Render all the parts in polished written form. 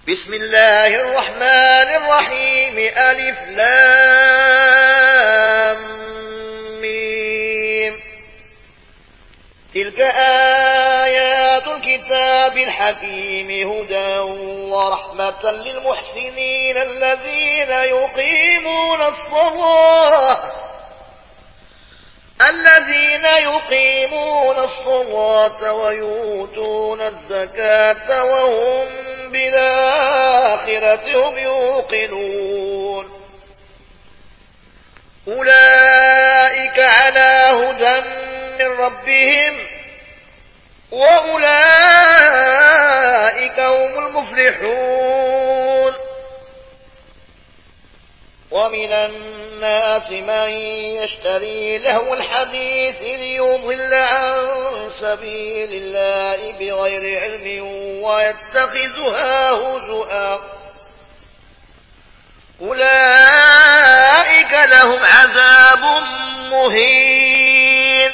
بسم الله الرحمن الرحيم ألف لام ميم. تلك آيات الكتاب الحكيم هدى ورحمة للمحسنين الذين يقيمون الصلاة ويؤتون الزكاة وهم بالآخرة هم يوقنون. أولئك على هدى من ربهم وأولئك هم المفلحون. ومن الناس من يشتري لهو الحديث ليضل عن سبيل الله بغير علم ويتخذها هزؤا. أولئك لهم عذاب مهين.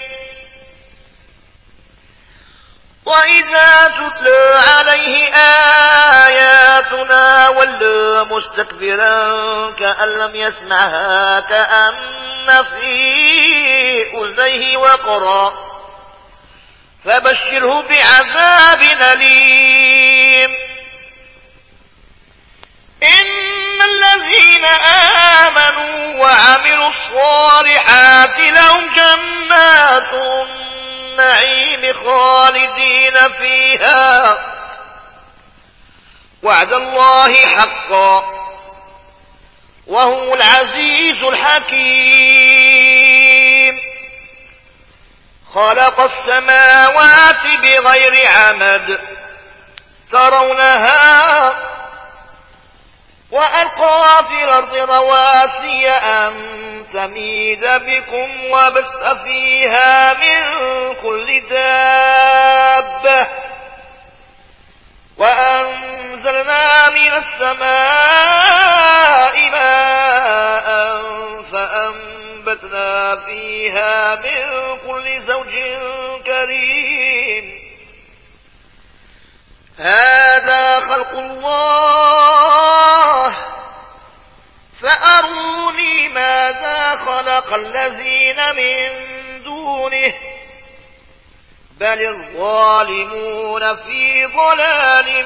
وإذا تتلى عليه آياتنا ولى مستكبرا كأن لم يسمعها كأن في أذنيه وقرا فبشره بعذاب أليم. إن الذين آمنوا وعملوا الصالحات لهم جنات النعيم خالدين فيها وعد الله حقا وهو العزيز الحكيم. خلق السماوات بغير عمد ترونها وألقى في الأرض رواسي أن تميد بكم وبث فيها من كل دابة وأنزلنا من السماء ماء فأنبتنا فيها من كل زوج كريم. هذا خلق الله فأروني ماذا خلق الذين من دونه بل الظالمون في ضلال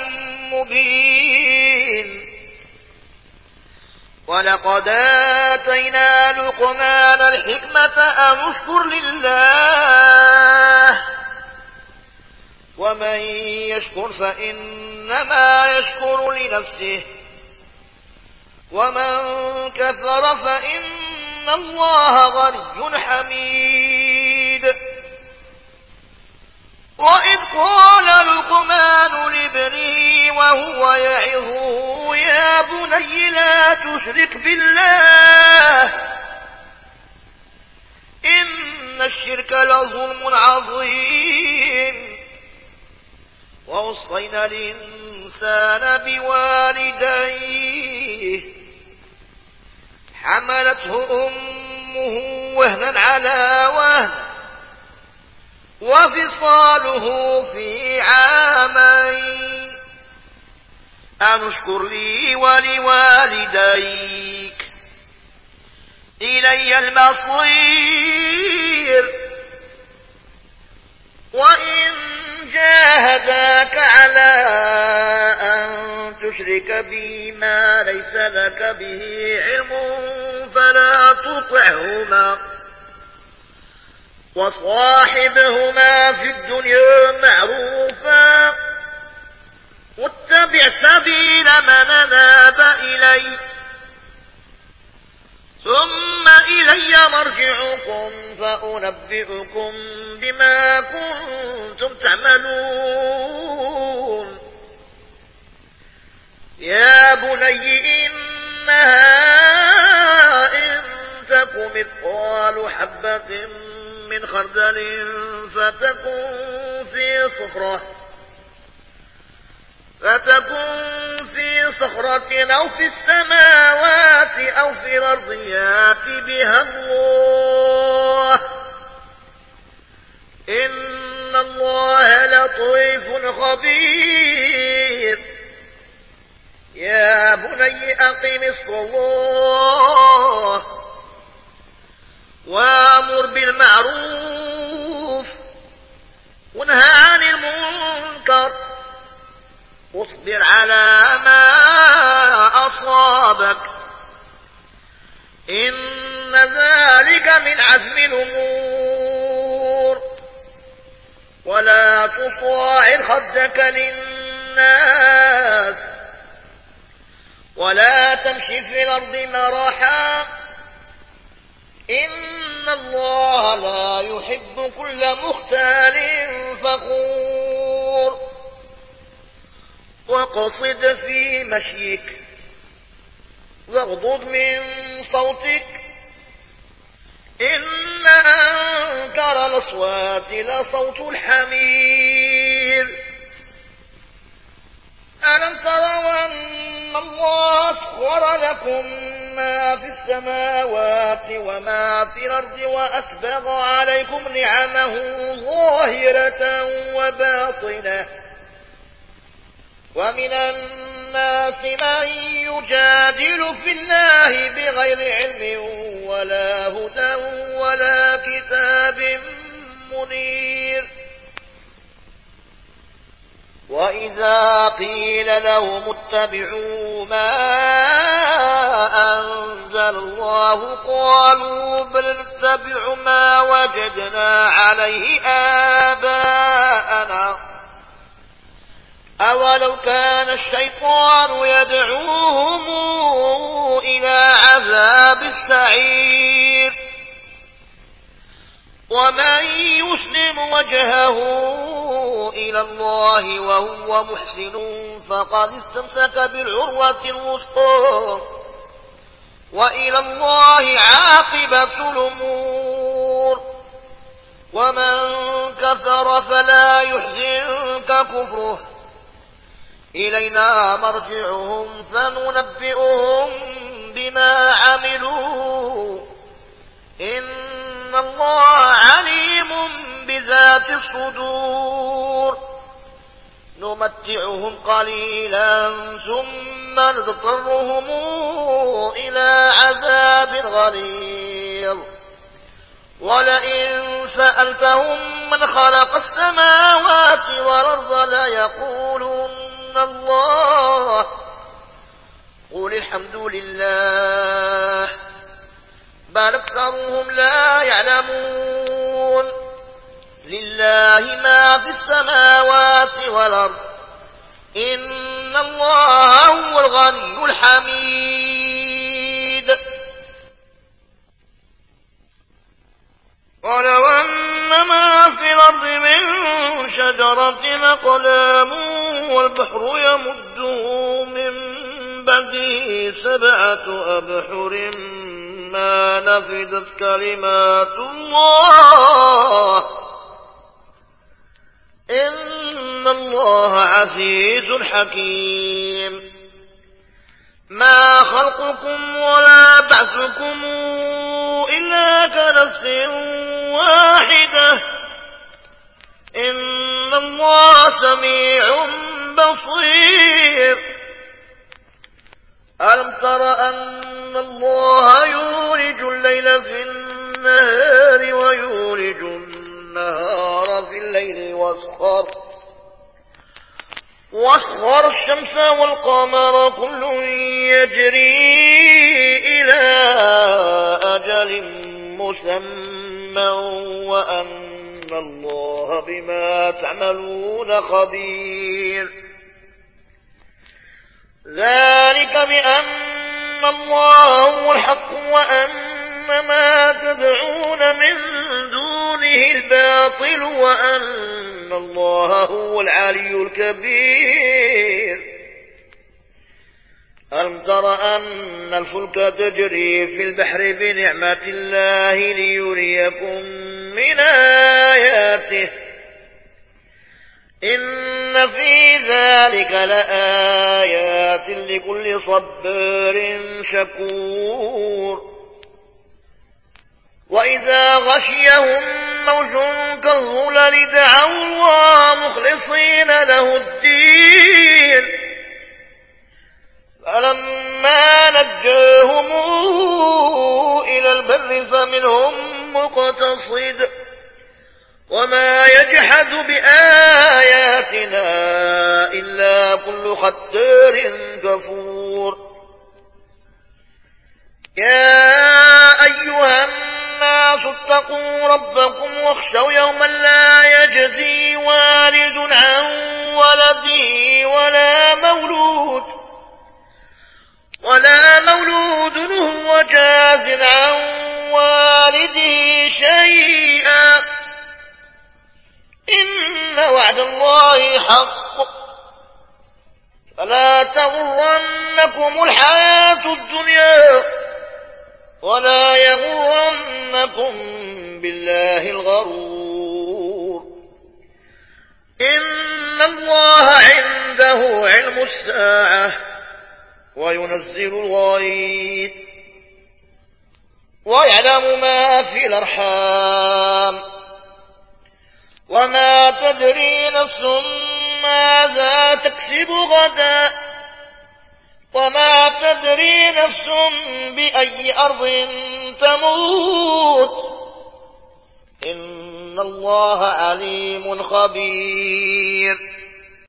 مبين. ولقد آتينا لقمان الحكمة أن اشكر لله ومن يشكر فإنما يشكر لنفسه ومن كفر فإن الله غني حميد. وإذ قال لقمان لابنه وهو يعظه يا بني لا تشرك بالله إن الشرك لظلم عظيم. ووصينا الإنسان بوالديه حملته أمه وهنا على وهن وفصاله في عامين أن اشكر لي ولوالديك إلي المصير. وإن جاهداك على أن تشرك بي ما ليس لك به علم فلا تطعهما وصاحبهما في الدنيا معروفا واتبع سبيل من أناب إلي ثم إلي مرجعكم فأنبئكم بما كنتم تعملون. يا بني إنها إن تك مثقال حبة من خردل فتكن في صخرة أو في السماوات أو في الأرض يأت بها الله إن الله لطيف خبير. بني أقم الصلاة وامر بالمعروف وانهى عن المنكر واصبر على ما أصابك إن ذلك من عزم الأمور ولا تصاعر خدك للناس ولا تمشي في الأرض مرحا إن الله لا يحب كل مختال فخور واقصد في مشيك واغضض من صوتك إن أنكر الأصوات لصوت الحمير ألم تروا أن الله سخر لكم ما في السماوات وما في الأرض وأسبغ عليكم نعمه ظاهرة وباطنة ومن الناس من يجادل في الله بغير علم ولا هدى ولا كتاب منير وإذا قيل لهم اتبعوا ما أنزل الله قالوا بل نتبع ما وجدنا عليه آباءنا أولو كان الشيطان يدعوهم إلى عذاب السعير ومن يسلم وجهه إلى الله وهو محسن فقد استمسك بالعروة الوثقى وإلى الله عاقبة الأمور ومن كفر فلا يحزنك كفره إلينا مرجعهم فننبئهم بما عملوا إن الله عليم بذات الصدور نمتعهم قليلا ثم نضطرهم إلى عذاب غليظ ولئن سألتهم من خلق السماوات والأرض ليقولون الله قل الحمد لله بل أكثرهم لا يعلمون لله ما في السماوات والأرض إن الله هو الغني الحميد ولو أن ما في الأرض من شجرة أقلام والبحر يمده من بعده 7 أبحر ما نفدت كلمات الله إن الله عزيز حكيم ما خلقكم ولا بعثكم إلا كنفس واحدة إن الله سميع بصير ألم تر أن الله يولج الليل في النهار ويولج النهار في الليل واسخر الشمس والقمر كل يجري إلى أجل مسمى وأن الله بما تعملون خبير ذلك بأن الله هو الحق وأن ما تدعون من دونه الباطل وأن الله هو العلي الكبير ألم تر أن الفلك تجري في البحر بنعمة الله ليريكم من آياته إن في ذلك لآيات لكل صبار شكور وإذا غشيهم موج كالظلل دعوا الله مخلصين له الدين فلما مقتصد وما يجحد بآياتنا إلا كل ختار كفور يا أيها الناس اتقوا ربكم واخشوا يوما لا يجزي والد عن ولده ولا مولود هو جاز عن والده شيئا إن وعد الله حق فلا تغرنكم الحياة الدنيا ولا يغرنكم بالله الغرور إن الله عنده علم الساعة وينزل الغيث ويعلم ما في الأرحام وما تدري نفس ماذا تكسب غدا وما تدري نفس بأي أرض تموت إن الله عليم خبير